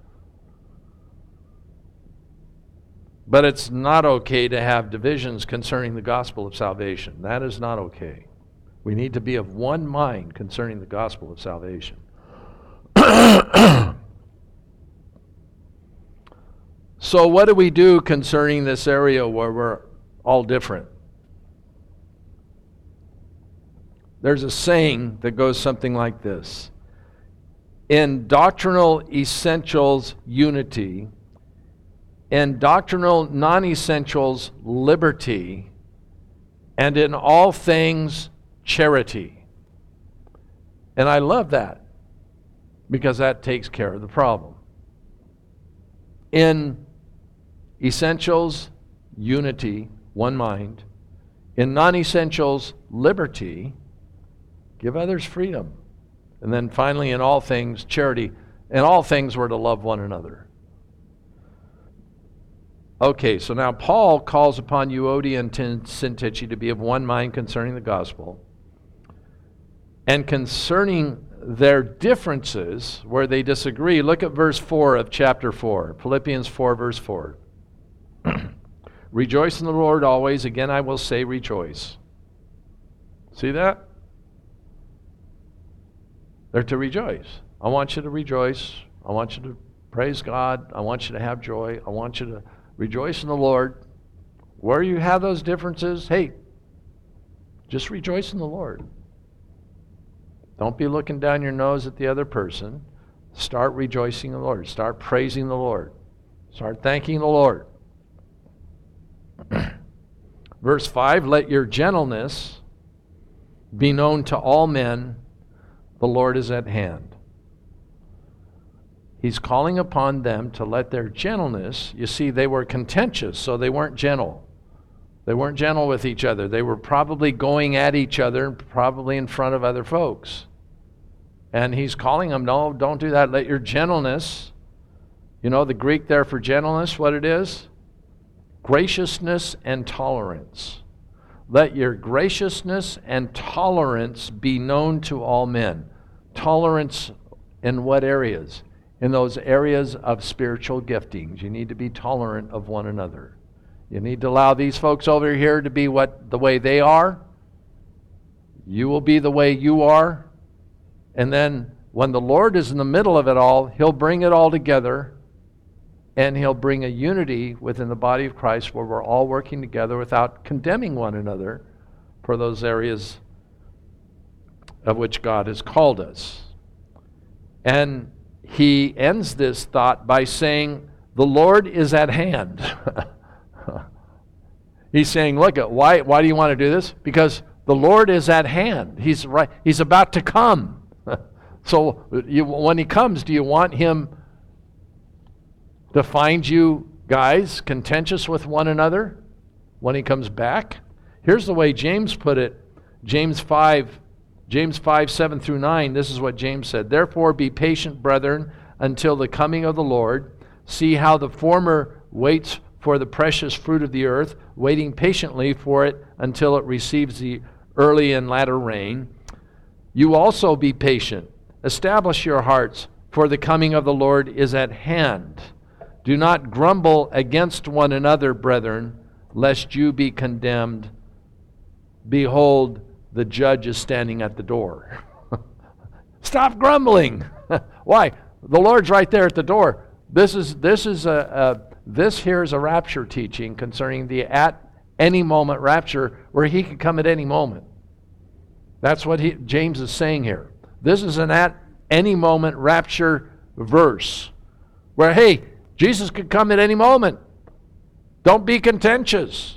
But it's not okay to have divisions concerning the gospel of salvation. That is not okay. We need to be of one mind concerning the gospel of salvation. So what do we do concerning this area where we're all different? There's a saying that goes something like this. In doctrinal essentials, unity. In doctrinal non-essentials, liberty. And in all things, charity. And I love that because that takes care of the problem. In essentials, unity, one mind. In non-essentials, liberty. Give others freedom. And then finally, in all things, charity. In all things, we're to love one another. Okay, so now Paul calls upon Euodia and Syntyche to be of one mind concerning the gospel. And concerning their differences, where they disagree, look at verse four of chapter four. Philippians four, verse four. Rejoice in the Lord always. Again, I will say rejoice. See that? They're to rejoice. I want you to rejoice. I want you to praise God. I want you to have joy. I want you to rejoice in the Lord. Where you have those differences, hey, just rejoice in the Lord. Don't be looking down your nose at the other person. Start rejoicing in the Lord. Start praising the Lord. Start thanking the Lord. Verse five, let your gentleness be known to all men. The Lord is at hand. He's calling upon them to let their gentleness, you see, they were contentious, so they weren't gentle. They weren't gentle with each other. They were probably going at each other, probably in front of other folks. And he's calling them, no, don't do that. Let your gentleness You know the Greek there for gentleness, what it is? Graciousness and tolerance. Let your graciousness and tolerance be known to all men. Tolerance in what areas? In those areas of spiritual giftings. You need to be tolerant of one another. You need to allow these folks over here to be what the way they are. You will be the way you are. And then when the Lord is in the middle of it all, He'll bring it all together, and He'll bring a unity within the body of Christ where we're all working together without condemning one another for those areas of which God has called us. And he ends this thought by saying, the Lord is at hand. He's saying, look, why, why do you want to do this? Because the Lord is at hand. He's right. He's about to come. So you, when He comes, do you want Him to find you guys contentious with one another when He comes back? Here's the way James put it. James five, James five, seven through nine, this is what James said. Therefore be patient, brethren, until the coming of the Lord. See how the former waits for the precious fruit of the earth, waiting patiently for it until it receives the early and latter rain. You also be patient. Establish your hearts, for the coming of the Lord is at hand. Do not grumble against one another, brethren, lest you be condemned. Behold, the judge is standing at the door. Stop grumbling. Why? The Lord's right there at the door. This is this is a, a this here is a rapture teaching concerning the at any moment rapture, where He could come at any moment. That's what he, James is saying here. This is an at any moment rapture verse, where hey, Jesus could come at any moment. Don't be contentious.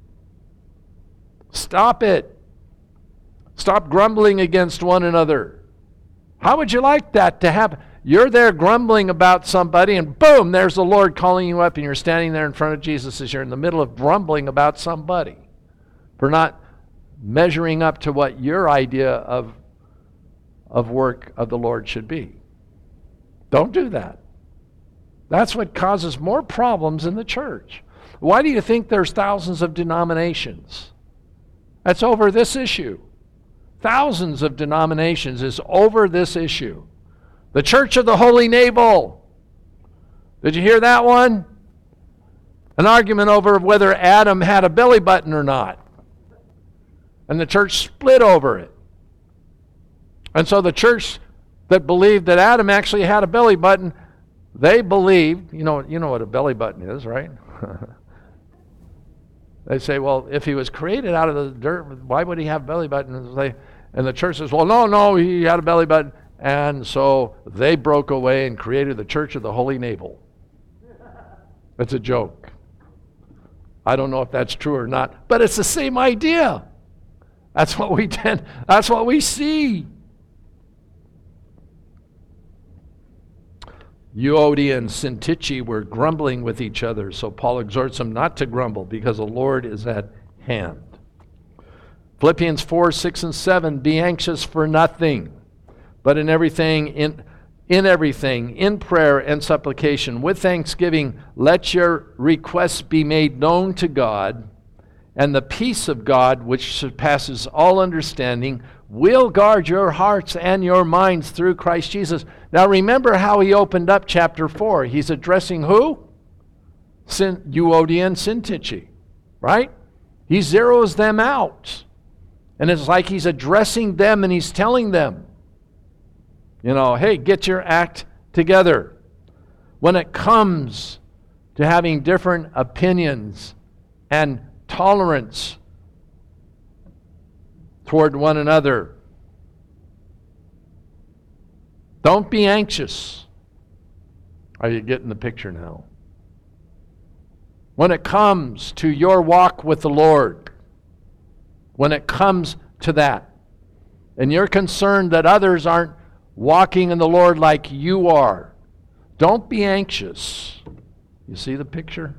Stop it. Stop grumbling against one another. How would you like that to happen? You're there grumbling about somebody, and boom, there's the Lord calling you up, and you're standing there in front of Jesus as you're in the middle of grumbling about somebody for not measuring up to what your idea of, of work of the Lord should be. Don't do that. That's what causes more problems in the church. Why do you think there's thousands of denominations? That's over this issue. Thousands of denominations is over this issue. The Church of the Holy Navel. Did you hear that one? An argument over whether Adam had a belly button or not. And the church split over it. And so the church that believed that Adam actually had a belly button, they believed, you know, you know what a belly button is, right? They say, well, if he was created out of the dirt, why would he have a belly button? And the church says, well, no, no, he had a belly button. And so they broke away and created the Church of the Holy Navel. It's a joke. I don't know if that's true or not, but it's the same idea. That's what we tend, that's what we see. Euodia and Syntyche were grumbling with each other, so Paul exhorts them not to grumble because the Lord is at hand. Philippians four, six, and seven, be anxious for nothing, but in everything, in, in everything, in prayer and supplication, with thanksgiving, let your requests be made known to God, and the peace of God, which surpasses all understanding, will guard your hearts and your minds through Christ Jesus. Now remember how he opened up chapter four. He's addressing who? Sin, Euodia and Syntyche, right? He zeroes them out. And it's like he's addressing them and he's telling them, you know, hey, get your act together. When it comes to having different opinions and tolerance toward one another, don't be anxious. Are you getting the picture now? When it comes to your walk with the Lord, when it comes to that, and you're concerned that others aren't walking in the Lord like you are, don't be anxious. You see the picture?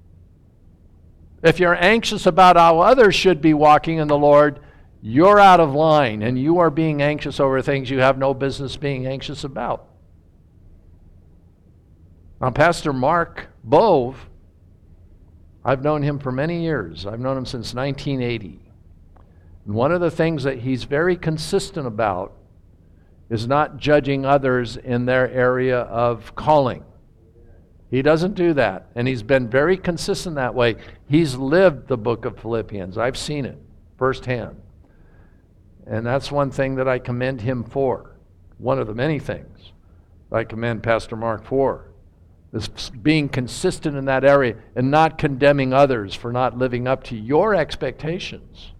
If you're anxious about how others should be walking in the Lord, you're out of line, and you are being anxious over things you have no business being anxious about. Now, Pastor Mark Bove, I've known him for many years. I've known him since nineteen eighty. And one of the things that he's very consistent about is not judging others in their area of calling. He doesn't do that, and he's been very consistent that way. He's lived the book of Philippians. I've seen it firsthand. And that's one thing that I commend him for. One of the many things I commend Pastor Mark for is being consistent in that area and not condemning others for not living up to your expectations.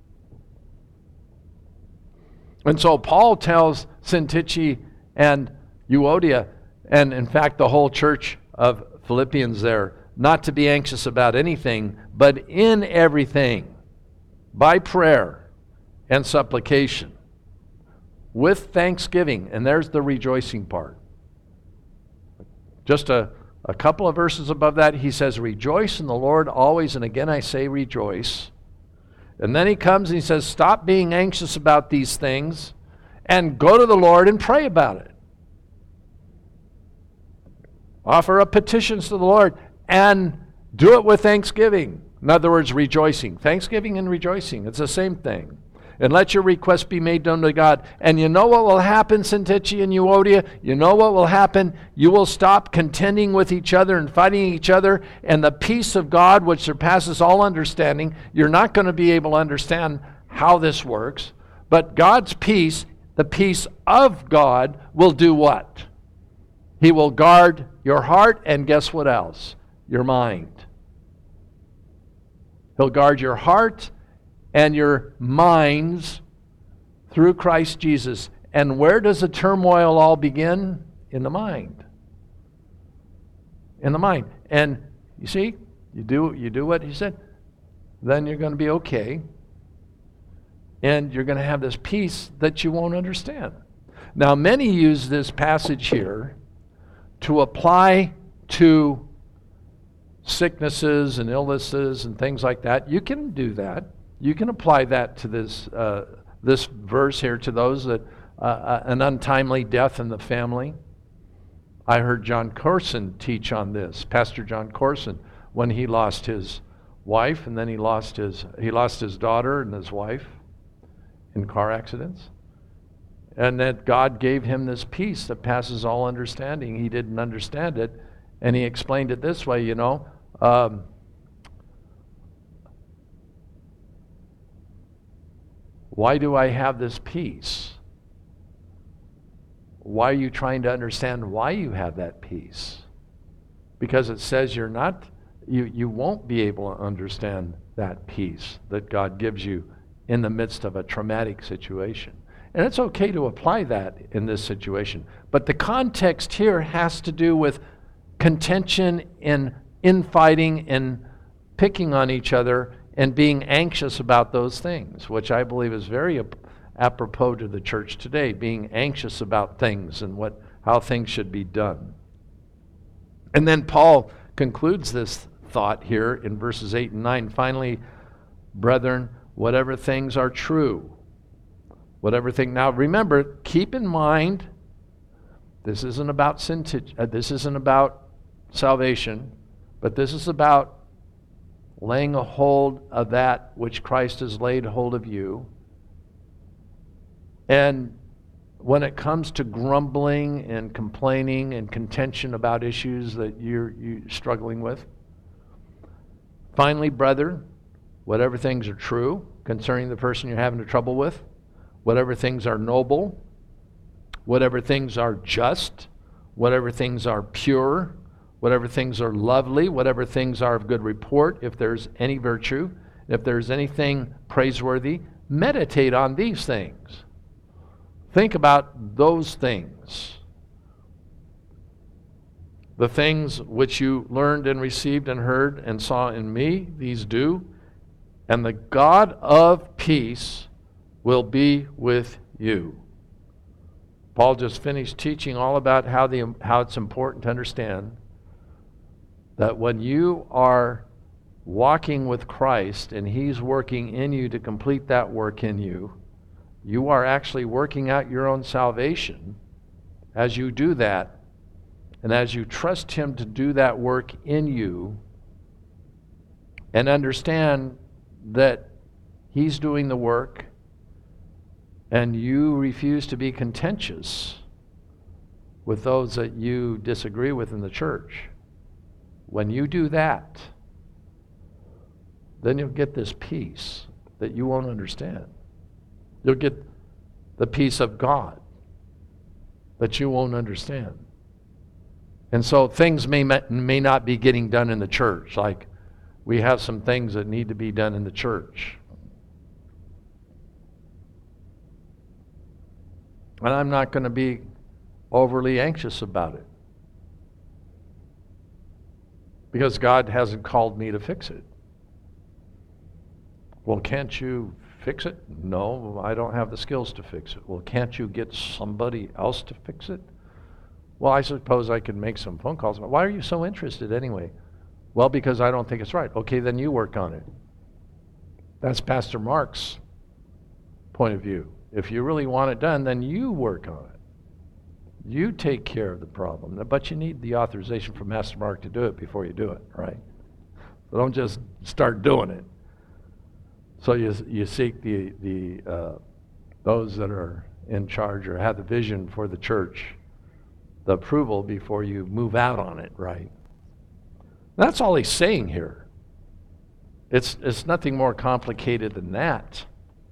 And so Paul tells Syntyche and Euodia, and in fact the whole church of Philippians there, not to be anxious about anything, but in everything, by prayer and supplication, with thanksgiving. And there's the rejoicing part. Just a, a couple of verses above that, he says, rejoice in the Lord always, and again I say rejoice. And then he comes and he says, stop being anxious about these things and go to the Lord and pray about it. Offer up petitions to the Lord and do it with thanksgiving. In other words, rejoicing. Thanksgiving and rejoicing, it's the same thing. And let your requests be made known to God. And you know what will happen, Syntyche and Euodia? You know what will happen? You will stop contending with each other and fighting each other, and the peace of God, which surpasses all understanding, you're not going to be able to understand how this works, but God's peace, the peace of God, will do what? He will guard your heart, and guess what else? Your mind. He'll guard your heart and your minds through Christ Jesus. And where does the turmoil all begin? In the mind. In the mind. And you see, you do you do what he said, then you're going to be okay. And you're going to have this peace that you won't understand. Now, many use this passage here to apply to sicknesses and illnesses and things like that. You can do that. You can apply that to this uh, this verse here, to those that uh, uh, an untimely death in the family. I heard John Corson teach on this, Pastor John Corson, when he lost his wife, and then he lost his he lost his daughter and his wife in car accidents, and that God gave him this peace that passes all understanding. He didn't understand it, and he explained it this way, you know. Um, Why do I have this peace? Why are you trying to understand why you have that peace? Because it says you're not, you, you won't be able to understand that peace that God gives you in the midst of a traumatic situation. And it's okay to apply that in this situation. But the context here has to do with contention and infighting and picking on each other and being anxious about those things, which I believe is very ap- apropos to the church today, being anxious about things and what how things should be done. And then Paul concludes this thought here in verses eight and nine. Finally, brethren, whatever things are true, whatever thing. Now remember, keep in mind, this isn't about sin. To, uh, this isn't about salvation, but this is about laying a hold of that which Christ has laid hold of you. And when it comes to grumbling and complaining and contention about issues that you're, you're struggling with, finally, brethren, whatever things are true concerning the person you're having trouble with, whatever things are noble, whatever things are just, whatever things are pure, whatever things are lovely, whatever things are of good report, if there's any virtue, if there's anything praiseworthy, meditate on these things. Think about those things. The things which you learned and received and heard and saw in me, these do, and the God of peace will be with you. Paul just finished teaching all about how the how it's important to understand that when you are walking with Christ and He's working in you to complete that work in you, you are actually working out your own salvation as you do that. And as you trust Him to do that work in you, and understand that He's doing the work, and you refuse to be contentious with those that you disagree with in the church, when you do that, then you'll get this peace that you won't understand. You'll get the peace of God that you won't understand. And so things may may not be getting done in the church. Like we have some things that need to be done in the church. And I'm not going to be overly anxious about it, because God hasn't called me to fix it. Well, can't you fix it? No, I don't have the skills to fix it. Well, can't you get somebody else to fix it? Well, I suppose I could make some phone calls. Why are you so interested anyway? Well, because I don't think it's right. Okay, then you work on it. That's Pastor Mark's point of view. If you really want it done, then you work on it. You take care of the problem. But you need the authorization from Pastor Mark to do it before you do it, right? So don't just start doing it. So you you seek the the uh, those that are in charge or have the vision for the church, the approval before you move out on it, right? That's all he's saying here. It's it's nothing more complicated than that.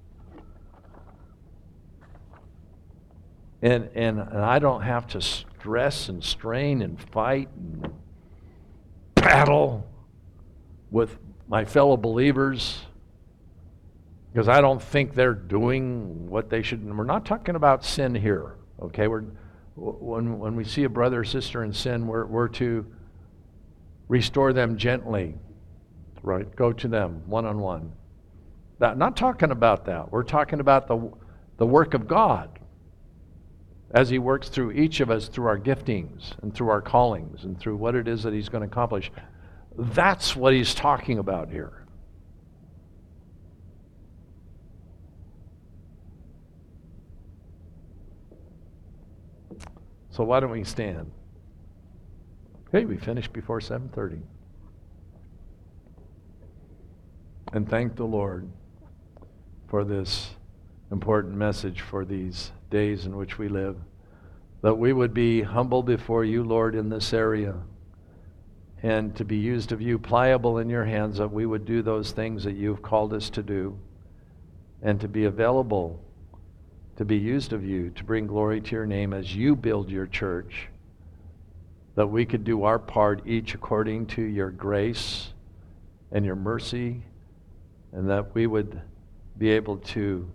And, and and I don't have to stress and strain and fight and battle with my fellow believers because I don't think they're doing what they should. And we're not talking about sin here, okay? We're when when we see a brother or sister in sin, we're we're to restore them gently, right? Go to them one on one. That, not talking about that. We're talking about the the work of God, as He works through each of us, through our giftings and through our callings and through what it is that He's going to accomplish. That's what He's talking about here. So why don't we stand? Okay, we finished before seven thirty. And thank the Lord for this important message for these days in which we live, that we would be humble before you, Lord, in this area, and to be used of you, pliable in your hands, that we would do those things that you've called us to do, and to be available to be used of you, to bring glory to your name as you build your church, that we could do our part each according to your grace and your mercy, and that we would be able to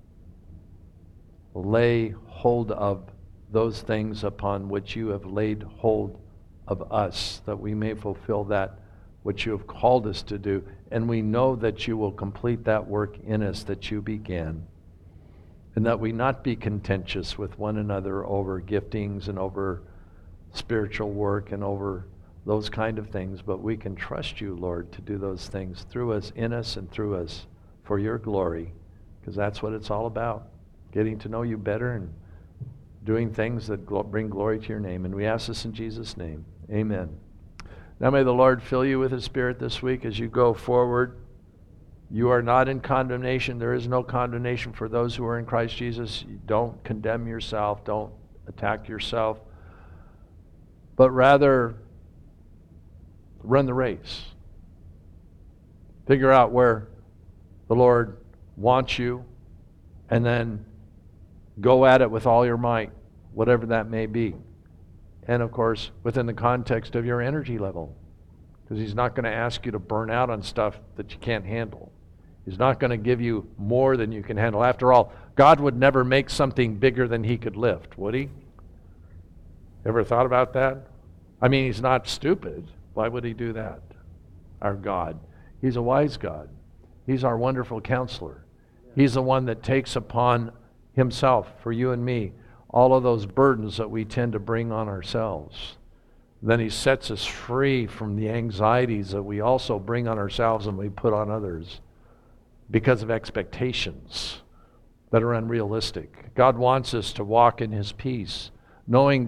lay hold of those things upon which you have laid hold of us, that we may fulfill that which you have called us to do. And we know that you will complete that work in us that you began. And that we not be contentious with one another over giftings and over spiritual work and over those kind of things, but we can trust you, Lord, to do those things through us, in us, and through us for your glory, because that's what it's all about. Getting to know you better and doing things that bring glory to your name. And we ask this in Jesus' name. Amen. Now may the Lord fill you with His Spirit this week as you go forward. You are not in condemnation. There is no condemnation for those who are in Christ Jesus. You don't condemn yourself. Don't attack yourself. But rather, run the race. Figure out where the Lord wants you, and then go at it with all your might, whatever that may be. And of course, within the context of your energy level. Because He's not going to ask you to burn out on stuff that you can't handle. He's not going to give you more than you can handle. After all, God would never make something bigger than He could lift, would He? Ever thought about that? I mean, He's not stupid. Why would He do that? Our God. He's a wise God. He's our wonderful counselor. He's the one that takes upon Himself, for you and me, all of those burdens that we tend to bring on ourselves. Then He sets us free from the anxieties that we also bring on ourselves and we put on others because of expectations that are unrealistic. God wants us to walk in His peace, knowing that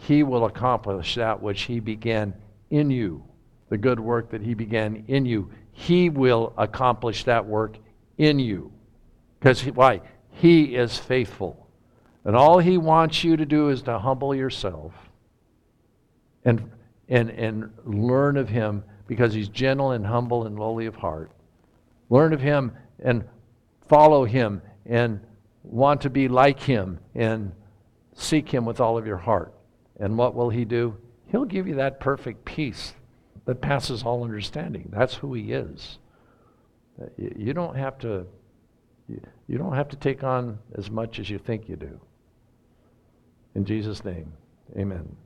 He will accomplish that which He began in you. The good work that He began in you, He will accomplish that work in you. Because why? He is faithful. And all He wants you to do is to humble yourself and, and, and learn of Him, because He's gentle and humble and lowly of heart. Learn of Him and follow Him and want to be like Him and seek Him with all of your heart. And what will He do? He'll give you that perfect peace that passes all understanding. That's who He is. You don't have to, you don't have to take on as much as you think you do. In Jesus' name, amen.